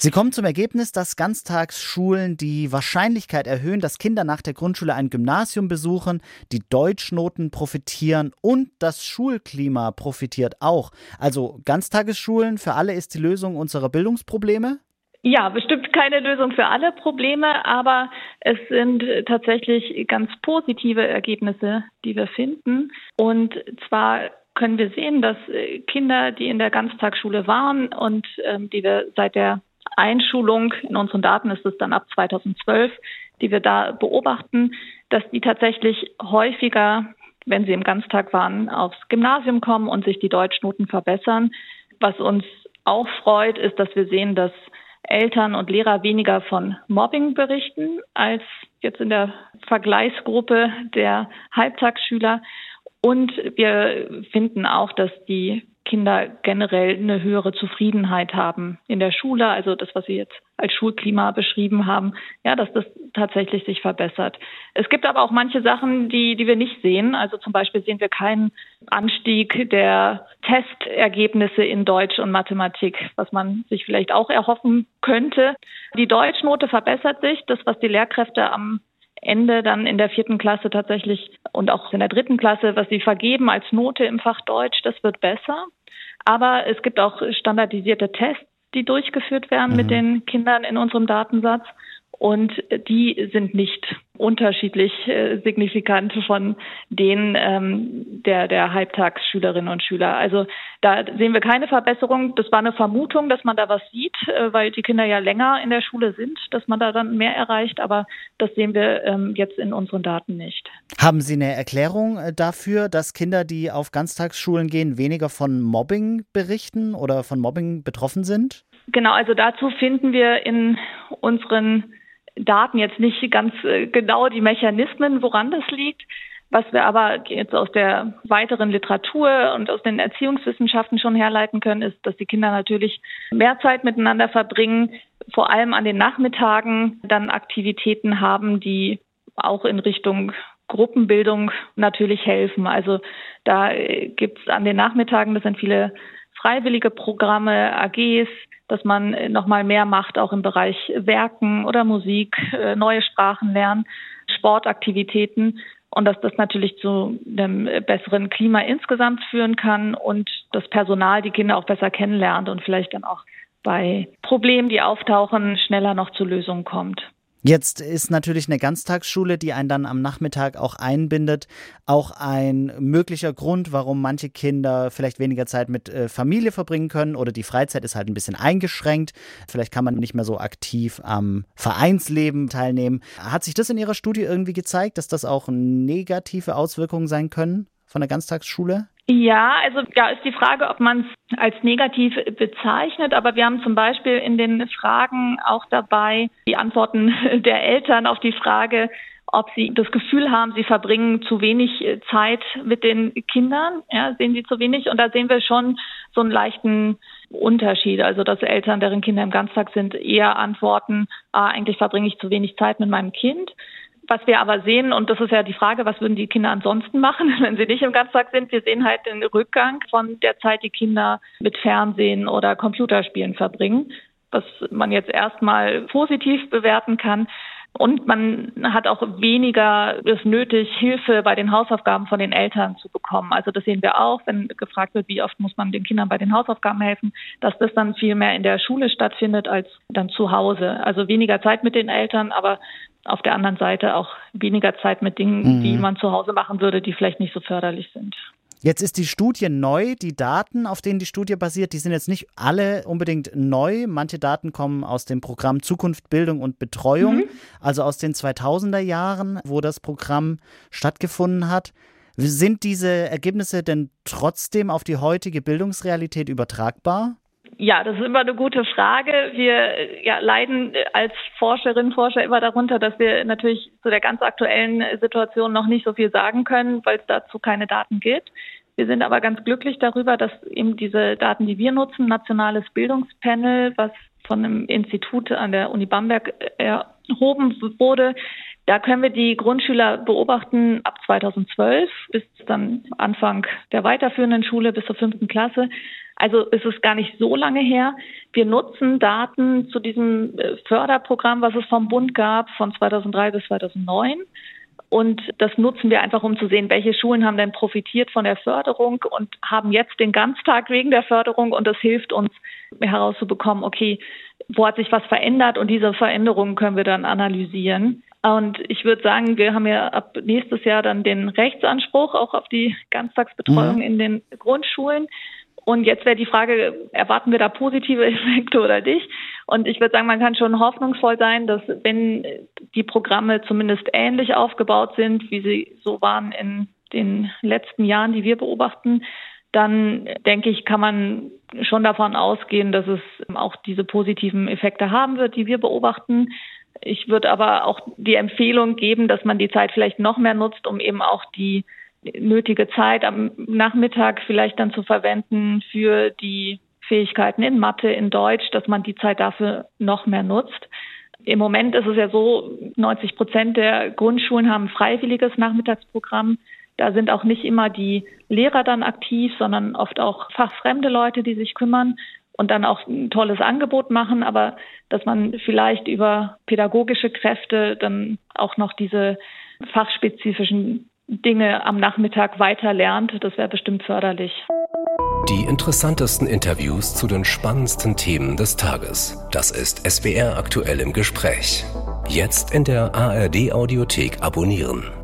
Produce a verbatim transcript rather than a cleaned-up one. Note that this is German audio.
Sie kommen zum Ergebnis, dass Ganztagsschulen die Wahrscheinlichkeit erhöhen, dass Kinder nach der Grundschule ein Gymnasium besuchen, die Deutschnoten profitieren und das Schulklima profitiert auch. Also Ganztagesschulen für alle ist die Lösung unserer Bildungsprobleme? Ja, bestimmt keine Lösung für alle Probleme, aber es sind tatsächlich ganz positive Ergebnisse, die wir finden. Und zwar können wir sehen, dass Kinder, die in der Ganztagsschule waren und ähm, die wir seit der Einschulung, in unseren Daten ist es dann ab zweitausendzwölf, die wir da beobachten, dass die tatsächlich häufiger, wenn sie im Ganztag waren, aufs Gymnasium kommen und sich die Deutschnoten verbessern. Was uns auch freut, ist, dass wir sehen, dass Eltern und Lehrer weniger von Mobbing berichten als jetzt in der Vergleichsgruppe der Halbtagsschüler. Und wir finden auch, dass die Kinder generell eine höhere Zufriedenheit haben in der Schule, also das, was Sie jetzt als Schulklima beschrieben haben, ja, dass das tatsächlich sich verbessert. Es gibt aber auch manche Sachen, die, die wir nicht sehen. Also zum Beispiel sehen wir keinen Anstieg der Testergebnisse in Deutsch und Mathematik, was man sich vielleicht auch erhoffen könnte. Die Deutschnote verbessert sich, das, was die Lehrkräfte am Ende dann in der vierten Klasse tatsächlich und auch in der dritten Klasse, was sie vergeben als Note im Fach Deutsch, das wird besser. Aber es gibt auch standardisierte Tests, die durchgeführt werden mhm. mit den Kindern in unserem Datensatz. Und die sind nicht unterschiedlich äh, signifikant von denen ähm, der, der Halbtagsschülerinnen und Schüler. Also da sehen wir keine Verbesserung. Das war eine Vermutung, dass man da was sieht, äh, weil die Kinder ja länger in der Schule sind, dass man da dann mehr erreicht. Aber das sehen wir ähm, jetzt in unseren Daten nicht. Haben Sie eine Erklärung dafür, dass Kinder, die auf Ganztagsschulen gehen, weniger von Mobbing berichten oder von Mobbing betroffen sind? Genau, also dazu finden wir in unseren Daten jetzt nicht ganz genau die Mechanismen, woran das liegt. Was wir aber jetzt aus der weiteren Literatur und aus den Erziehungswissenschaften schon herleiten können, ist, dass die Kinder natürlich mehr Zeit miteinander verbringen, vor allem an den Nachmittagen dann Aktivitäten haben, die auch in Richtung Gruppenbildung natürlich helfen. Also da gibt es an den Nachmittagen, das sind viele freiwillige Programme, A Gs, dass man noch mal mehr macht, auch im Bereich Werken oder Musik, neue Sprachen lernen, Sportaktivitäten und dass das natürlich zu einem besseren Klima insgesamt führen kann und das Personal die Kinder auch besser kennenlernt und vielleicht dann auch bei Problemen, die auftauchen, schneller noch zu Lösungen kommt. Jetzt ist natürlich eine Ganztagsschule, die einen dann am Nachmittag auch einbindet, auch ein möglicher Grund, warum manche Kinder vielleicht weniger Zeit mit äh, Familie verbringen können oder die Freizeit ist halt ein bisschen eingeschränkt. Vielleicht kann man nicht mehr so aktiv am Vereinsleben teilnehmen. Hat sich das in Ihrer Studie irgendwie gezeigt, dass das auch negative Auswirkungen sein können von der Ganztagsschule? Ja, also ja, ist die Frage, ob man es als negativ bezeichnet. Aber wir haben zum Beispiel in den Fragen auch dabei die Antworten der Eltern auf die Frage, ob sie das Gefühl haben, sie verbringen zu wenig Zeit mit den Kindern. Ja, sehen sie zu wenig? Und da sehen wir schon so einen leichten Unterschied. Also dass Eltern, deren Kinder im Ganztag sind, eher antworten, ah, eigentlich verbringe ich zu wenig Zeit mit meinem Kind. Was wir aber sehen, und das ist ja die Frage, was würden die Kinder ansonsten machen, wenn sie nicht im Ganztag sind? Wir sehen halt den Rückgang von der Zeit, die Kinder mit Fernsehen oder Computerspielen verbringen, was man jetzt erstmal positiv bewerten kann. Und man hat auch weniger es nötig, Hilfe bei den Hausaufgaben von den Eltern zu bekommen. Also das sehen wir auch, wenn gefragt wird, wie oft muss man den Kindern bei den Hausaufgaben helfen, dass das dann viel mehr in der Schule stattfindet als dann zu Hause. Also weniger Zeit mit den Eltern, aber auf der anderen Seite auch weniger Zeit mit Dingen, mhm. die man zu Hause machen würde, die vielleicht nicht so förderlich sind. Jetzt ist die Studie neu. Die Daten, auf denen die Studie basiert, die sind jetzt nicht alle unbedingt neu. Manche Daten kommen aus dem Programm Zukunft, Bildung und Betreuung, mhm. also aus den zweitausender Jahren, wo das Programm stattgefunden hat. Sind diese Ergebnisse denn trotzdem auf die heutige Bildungsrealität übertragbar? Ja, das ist immer eine gute Frage. Wir ja, leiden als Forscherinnen und Forscher immer darunter, dass wir natürlich zu der ganz aktuellen Situation noch nicht so viel sagen können, weil es dazu keine Daten gibt. Wir sind aber ganz glücklich darüber, dass eben diese Daten, die wir nutzen, nationales Bildungspanel, was von einem Institut an der Uni Bamberg erhoben wurde. Da können wir die Grundschüler beobachten ab zweitausendzwölf bis dann Anfang der weiterführenden Schule bis zur fünften Klasse. Also es ist gar nicht so lange her. Wir nutzen Daten zu diesem Förderprogramm, was es vom Bund gab, von zweitausenddrei bis zweitausendneun. Und das nutzen wir einfach, um zu sehen, welche Schulen haben denn profitiert von der Förderung und haben jetzt den Ganztag wegen der Förderung. Und das hilft uns herauszubekommen, okay, wo hat sich was verändert? Und diese Veränderungen können wir dann analysieren. Und ich würde sagen, wir haben ja ab nächstes Jahr dann den Rechtsanspruch auch auf die Ganztagsbetreuung mhm. in den Grundschulen. Und jetzt wäre die Frage, erwarten wir da positive Effekte oder nicht? Und ich würde sagen, man kann schon hoffnungsvoll sein, dass wenn die Programme zumindest ähnlich aufgebaut sind, wie sie so waren in den letzten Jahren, die wir beobachten, dann denke ich, kann man schon davon ausgehen, dass es auch diese positiven Effekte haben wird, die wir beobachten. Ich würde aber auch die Empfehlung geben, dass man die Zeit vielleicht noch mehr nutzt, um eben auch die nötige Zeit am Nachmittag vielleicht dann zu verwenden für die Fähigkeiten in Mathe, in Deutsch, dass man die Zeit dafür noch mehr nutzt. Im Moment ist es ja so, neunzig Prozent der Grundschulen haben ein freiwilliges Nachmittagsprogramm. Da sind auch nicht immer die Lehrer dann aktiv, sondern oft auch fachfremde Leute, die sich kümmern und dann auch ein tolles Angebot machen, aber dass man vielleicht über pädagogische Kräfte dann auch noch diese fachspezifischen Dinge am Nachmittag weiter lernt, das wäre bestimmt förderlich. Die interessantesten Interviews zu den spannendsten Themen des Tages. Das ist S W R aktuell im Gespräch. Jetzt in der A R D Audiothek abonnieren.